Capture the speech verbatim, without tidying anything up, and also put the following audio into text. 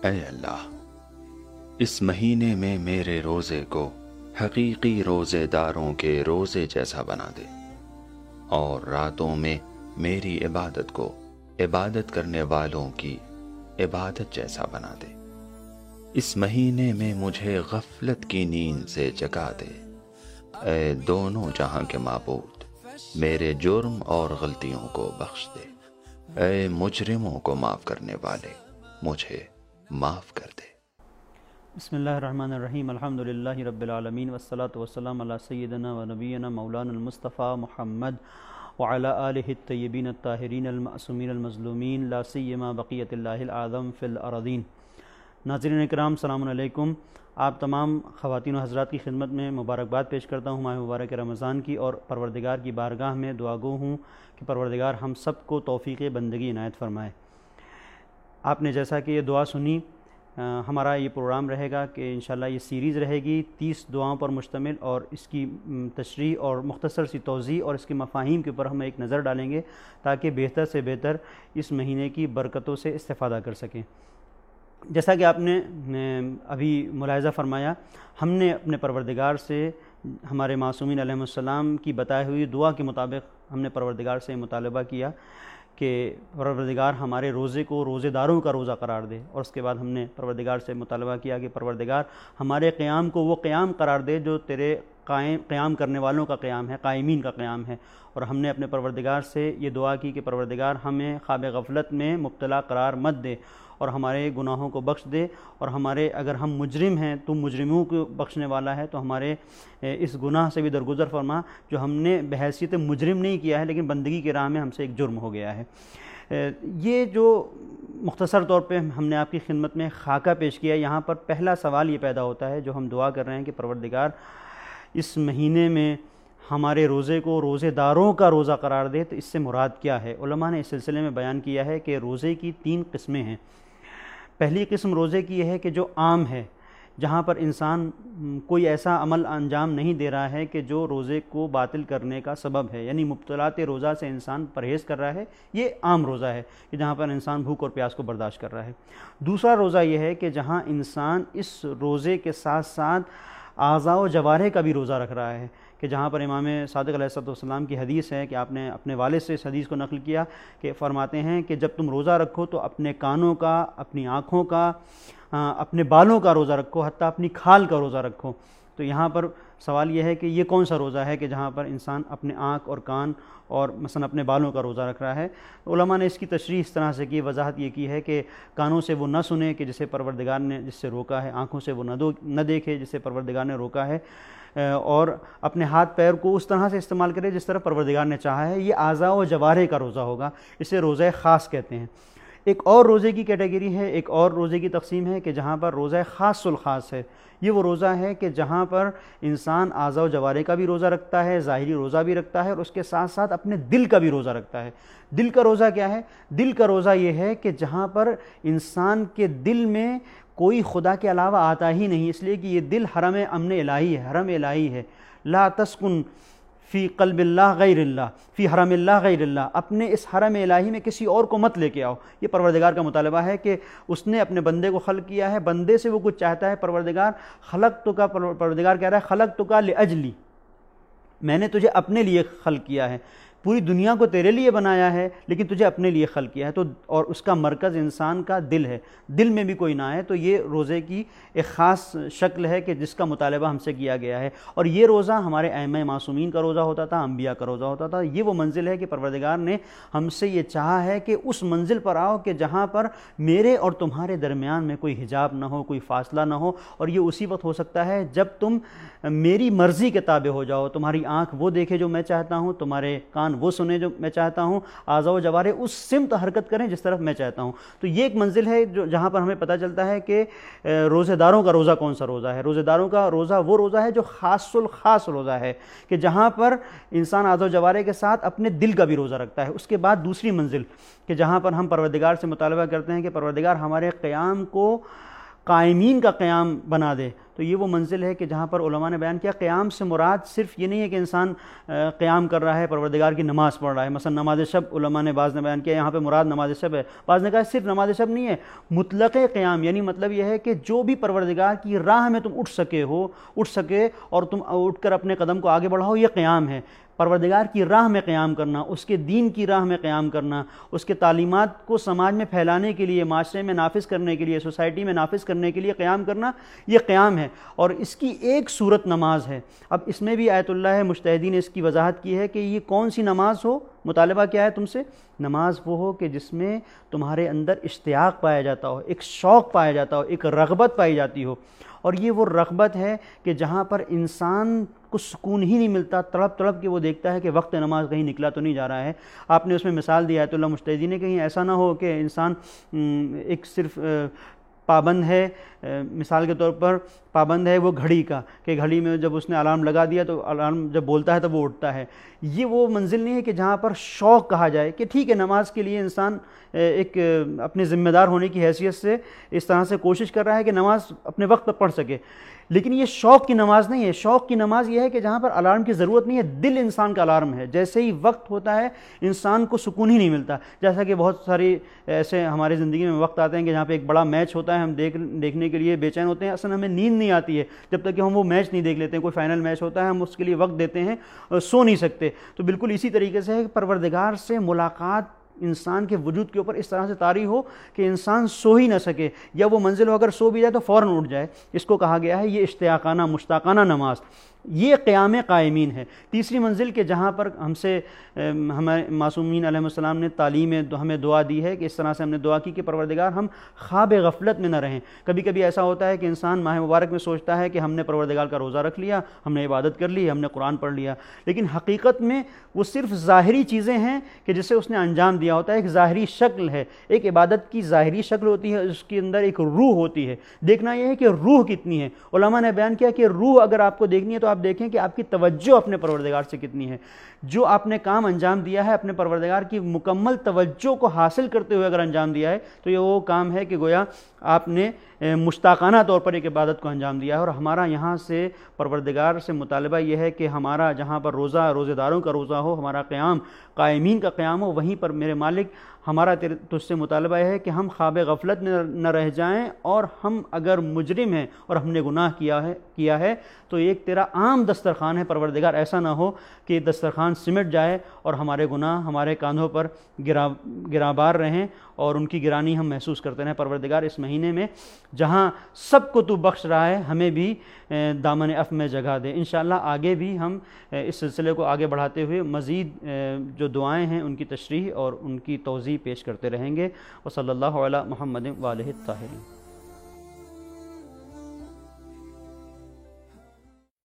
اے اللہ، اس مہینے میں میرے روزے کو حقیقی روزے داروں کے روزے جیسا بنا دے، اور راتوں میں میری عبادت کو عبادت کرنے والوں کی عبادت جیسا بنا دے۔ اس مہینے میں مجھے غفلت کی نیند سے جگا دے۔ اے دونوں جہاں کے معبود، میرے جرم اور غلطیوں کو بخش دے۔ اے مجرموں کو معاف کرنے والے، مجھے معاف کر دے۔ بسم اللہ الرحمن الرحیم، الحمد للہ رب العالمین، والصلاة والسلام علی سیدنا و نبینا مولانا المصطفیٰ محمد وعلی آلہ الطیبین الطاہرین المعصومین المظلومین، لا سیما بقیت اللہ الاعظم فی الارضین۔ ناظرین اکرام، السلام علیکم۔ آپ تمام خواتین و حضرات کی خدمت میں مبارکباد پیش کرتا ہوں ماہ مبارک رمضان کی، اور پروردگار کی بارگاہ میں دعا گو ہوں کہ پروردگار ہم سب کو توفیق بندگی عنایت فرمائے۔ آپ نے جیسا کہ یہ دعا سنی، ہمارا یہ پروگرام رہے گا کہ انشاءاللہ یہ سیریز رہے گی تیس دعاؤں پر مشتمل، اور اس کی تشریح اور مختصر سی توضیح اور اس کے مفاہیم کے اوپر ہم ایک نظر ڈالیں گے تاکہ بہتر سے بہتر اس مہینے کی برکتوں سے استفادہ کر سکیں۔ جیسا کہ آپ نے ابھی ملاحظہ فرمایا، ہم نے اپنے پروردگار سے ہمارے معصومین علیہ السلام کی بتائی ہوئی دعا کے مطابق ہم نے پروردگار سے مطالبہ کیا کہ پروردگار ہمارے روزے کو روزے داروں کا روزہ قرار دے، اور اس کے بعد ہم نے پروردگار سے مطالبہ کیا کہ پروردگار ہمارے قیام کو وہ قیام قرار دے جو تیرے قائم قیام کرنے والوں کا قیام ہے، قائمین کا قیام ہے۔ اور ہم نے اپنے پروردگار سے یہ دعا کی کہ پروردگار ہمیں خواب غفلت میں مبتلا قرار مت دے، اور ہمارے گناہوں کو بخش دے، اور ہمارے اگر ہم مجرم ہیں تو مجرموں کو بخشنے والا ہے، تو ہمارے اس گناہ سے بھی درگزر فرما جو ہم نے بحیثیت مجرم نہیں کیا ہے لیکن بندگی کی راہ میں ہم سے ایک جرم ہو گیا ہے۔ یہ جو مختصر طور پہ ہم نے آپ کی خدمت میں خاکہ پیش کیا، یہاں پر پہلا سوال یہ پیدا ہوتا ہے جو ہم دعا کر رہے ہیں کہ پروردگار اس مہینے میں ہمارے روزے کو روزے داروں کا روزہ قرار دے، تو اس سے مراد کیا ہے؟ علماء نے اس سلسلے میں بیان کیا ہے کہ روزے کی تین قسمیں ہیں۔ پہلی قسم روزے کی یہ ہے کہ جو عام ہے، جہاں پر انسان کوئی ایسا عمل انجام نہیں دے رہا ہے کہ جو روزے کو باطل کرنے کا سبب ہے، یعنی مبطلات روزہ سے انسان پرہیز کر رہا ہے، یہ عام روزہ ہے کہ جہاں پر انسان بھوک اور پیاس کو برداشت کر رہا ہے۔ دوسرا روزہ یہ ہے کہ جہاں انسان اس روزے کے ساتھ ساتھ اعضاء و جوارح کا بھی روزہ رکھ رہا ہے، کہ جہاں پر امام صادق علیہ السلام کی حدیث ہے کہ آپ نے اپنے والد سے اس حدیث کو نقل کیا کہ فرماتے ہیں کہ جب تم روزہ رکھو تو اپنے کانوں کا، اپنی آنکھوں کا، اپنے بالوں کا روزہ رکھو، حتیٰ اپنی کھال کا روزہ رکھو۔ تو یہاں پر سوال یہ ہے کہ یہ کون سا روزہ ہے کہ جہاں پر انسان اپنے آنکھ اور کان اور مثلا اپنے بالوں کا روزہ رکھ رہا ہے؟ علماء نے اس کی تشریح اس طرح سے کی، وضاحت یہ کی ہے کہ کانوں سے وہ نہ سنے کہ جسے پروردگار نے جس سے روکا ہے، آنکھوں سے وہ نہ دو نہ دیکھے جسے پروردگار نے روکا ہے، اور اپنے ہاتھ پیر کو اس طرح سے استعمال کرے جس طرح پروردگار نے چاہا ہے۔ یہ اعضاء و جوارح کا روزہ ہوگا، اسے روزہ خاص کہتے ہیں۔ ایک اور روزے کی کیٹیگری ہے، ایک اور روزے کی تقسیم ہے کہ جہاں پر روزہ خاص الخاص ہے۔ یہ وہ روزہ ہے کہ جہاں پر انسان اعضاء و جوارح کا بھی روزہ رکھتا ہے، ظاہری روزہ بھی رکھتا ہے، اور اس کے ساتھ ساتھ اپنے دل کا بھی روزہ رکھتا ہے۔ دل کا روزہ کیا ہے؟ دل کا روزہ یہ ہے کہ جہاں پر انسان کے دل میں کوئی خدا کے علاوہ آتا ہی نہیں، اس لیے کہ یہ دل حرم امن الہی ہے، حرم الہی ہے۔ لا تسکن فی قلب اللہ غیر اللہ، فی حرم اللہ غیر اللہ، اپنے اس حرم الہی میں کسی اور کو مت لے کے آؤ۔ یہ پروردگار کا مطالبہ ہے کہ اس نے اپنے بندے کو خلق کیا ہے، بندے سے وہ کچھ چاہتا ہے۔ پروردگار خلق تو کا پروردگار کہہ رہا ہے خلق تو کا لاجلی، میں نے تجھے اپنے لیے خلق کیا ہے، پوری دنیا کو تیرے لیے بنایا ہے لیکن تجھے اپنے لیے خلق کیا ہے۔ تو اور اس کا مرکز انسان کا دل ہے، دل میں بھی کوئی نہ ہے۔ تو یہ روزے کی ایک خاص شکل ہے کہ جس کا مطالبہ ہم سے کیا گیا ہے، اور یہ روزہ ہمارے ائمہ معصومین کا روزہ ہوتا تھا، انبیاء کا روزہ ہوتا تھا۔ یہ وہ منزل ہے کہ پروردگار نے ہم سے یہ چاہا ہے کہ اس منزل پر آؤ کہ جہاں پر میرے اور تمہارے درمیان میں کوئی حجاب نہ ہو، کوئی فاصلہ نہ ہو، اور یہ اسی وقت ہو سکتا ہے جب تم میری مرضی کے تابع ہو جاؤ، تمہاری آنکھ وہ دیکھے جو میں چاہتا ہوں، تمہارے کان وہ سنے جو میں چاہتا ہوں، اعضاء و جوارح اس سمت حرکت کریں جس طرف میں چاہتا ہوں۔ تو یہ ایک منزل ہے جو جہاں پر ہمیں پتہ چلتا ہے کہ روزے داروں کا روزہ کون سا روزہ ہے۔ روزے داروں کا روزہ وہ روزہ ہے جو خاص الخاص روزہ ہے کہ جہاں پر انسان اعضاء و جوارح کے ساتھ اپنے دل کا بھی روزہ رکھتا ہے۔ اس کے بعد دوسری منزل کہ جہاں پر ہم پروردگار سے مطالبہ کرتے ہیں کہ پروردگار ہمارے قیام کو قائمین کا قیام بنا دے، تو یہ وہ منزل ہے کہ جہاں پر علماء نے بیان کیا قیام سے مراد صرف یہ نہیں ہے کہ انسان قیام کر رہا ہے، پروردگار کی نماز پڑھ رہا ہے، مثلا نماز شب علماء نے بعض نے بیان کیا یہاں پہ مراد نماز شب ہے، بعض نے کہا صرف نماز شب نہیں ہے، مطلق قیام، یعنی مطلب یہ ہے کہ جو بھی پروردگار کی راہ میں تم اٹھ سکے ہو اٹھ سکے اور تم اٹھ کر اپنے قدم کو آگے بڑھاؤ، یہ قیام ہے۔ پروردگار کی راہ میں قیام کرنا، اس کے دین کی راہ میں قیام کرنا، اس کے تعلیمات کو سماج میں پھیلانے کے لیے، معاشرے میں نافذ کرنے کے لیے، سوسائٹی میں نافذ کرنے کے لیے قیام کرنا، یہ قیام ہے، اور اس کی ایک صورت نماز ہے۔ اب اس میں بھی آیت اللہ ہے، مجتہدین نے اس کی وضاحت کی ہے کہ یہ کون سی نماز ہو، مطالبہ کیا ہے تم سے؟ نماز وہ ہو کہ جس میں تمہارے اندر اشتیاق پایا جاتا ہو، ایک شوق پایا جاتا ہو، ایک رغبت پائی جاتی ہو، اور یہ وہ رغبت ہے کہ جہاں پر انسان کو سکون ہی نہیں ملتا، تڑپ تڑپ کے وہ دیکھتا ہے کہ وقت نماز کہیں نکلا تو نہیں جا رہا ہے۔ آپ نے اس میں مثال دی آیت اللہ مجتہدین نے، کہیں ایسا نہ ہو کہ انسان ایک صرف پابند ہے، مثال کے طور پر پابند ہے وہ گھڑی کا، کہ گھڑی میں جب اس نے الارم لگا دیا تو الارم جب بولتا ہے تو وہ اٹھتا ہے۔ یہ وہ منزل نہیں ہے کہ جہاں پر شوق کہا جائے کہ ٹھیک ہے نماز کے لیے انسان ایک اپنے ذمہ دار ہونے کی حیثیت سے اس طرح سے کوشش کر رہا ہے کہ نماز اپنے وقت پر پڑھ سکے، لیکن یہ شوق کی نماز نہیں ہے۔ شوق کی نماز یہ ہے کہ جہاں پر الارم کی ضرورت نہیں ہے، دل انسان کا الارم ہے، جیسے ہی وقت ہوتا ہے انسان کو سکون ہی نہیں ملتا۔ جیسا کہ بہت ساری ایسے ہماری زندگی میں وقت آتے ہیں کہ جہاں پہ ایک بڑا میچ ہوتا ہے، ہم دیکھ دیکھنے کے لیے بے چین ہوتے ہیں، اصلا ہمیں نیند نہیں آتی ہے جب تک کہ ہم وہ میچ نہیں دیکھ لیتے ہیں۔ کوئی فائنل میچ ہوتا ہے، ہم اس کے لیے وقت دیتے ہیں، سو نہیں سکتے۔ تو بالکل اسی طریقے سے ہے کہ پروردگار سے ملاقات انسان کے وجود کے اوپر اس طرح سے طاری ہو کہ انسان سو ہی نہ سکے، یا وہ منزل ہو اگر سو بھی جائے تو فوراً اٹھ جائے۔ اس کو کہا گیا ہے یہ اشتیاقانہ مشتاقانہ نماز، یہ قیام قائمین ہے۔ تیسری منزل کہ جہاں پر ہم سے ہمارے معصومین علیہ السلام نے تعلیم ہمیں دعا دی ہے کہ اس طرح سے ہم نے دعا کی کہ پروردگار ہم خواب غفلت میں نہ رہیں۔ کبھی کبھی ایسا ہوتا ہے کہ انسان ماہ مبارک میں سوچتا ہے کہ ہم نے پروردگار کا روزہ رکھ لیا، ہم نے عبادت کر لی، ہم نے قرآن پڑھ لیا، لیکن حقیقت میں وہ صرف ظاہری چیزیں ہیں کہ جسے اس نے انجام دیا ہوتا ہے، ایک ظاہری شکل ہے۔ ایک عبادت کی ظاہری شکل ہوتی ہے، اس کے اندر ایک روح ہوتی ہے۔ دیکھنا یہ ہے کہ روح کتنی ہے۔ علماء نے بیان کیا کہ روح اگر آپ کو دیکھنی ہے تو آپ دیکھیں کہ آپ کی توجہ اپنے پروردگار سے کتنی ہے۔ جو آپ نے کام انجام دیا ہے اپنے پروردگار کی مکمل توجہ کو حاصل کرتے ہوئے اگر انجام دیا ہے تو یہ وہ کام ہے کہ گویا آپ نے مشتاقانہ طور پر ایک عبادت کو انجام دیا ہے۔ اور ہمارا یہاں سے پروردگار سے مطالبہ یہ ہے کہ ہمارا جہاں پر روزہ روزے داروں کا روزہ ہو، ہمارا قیام قائمین کا قیام ہو، وہیں پر میرے مالک ہمارا تجھ سے مطالبہ یہ ہے کہ ہم خواب غفلت میں نہ رہ جائیں، اور ہم اگر مجرم ہیں اور ہم نے گناہ کیا ہے کیا ہے تو ایک تیرا عام دسترخوان ہے پروردگار، ایسا نہ ہو کہ دسترخوان سمٹ جائے اور ہمارے گناہ ہمارے کاندھوں پر گرا گرابار رہیں اور ان کی گرانی ہم محسوس کرتے رہیں۔ پروردگار اس مہینے میں جہاں سب کو تو بخش رہا ہے، ہمیں بھی دامن عفو میں جگہ دے۔ انشاءاللہ آگے بھی ہم اس سلسلے کو آگے بڑھاتے ہوئے مزید جو دعائیں ہیں ان کی تشریح اور ان کی توضیح پیش کرتے رہیں گے۔ وصلی اللہ علی محمد وآلہ الطاہرین۔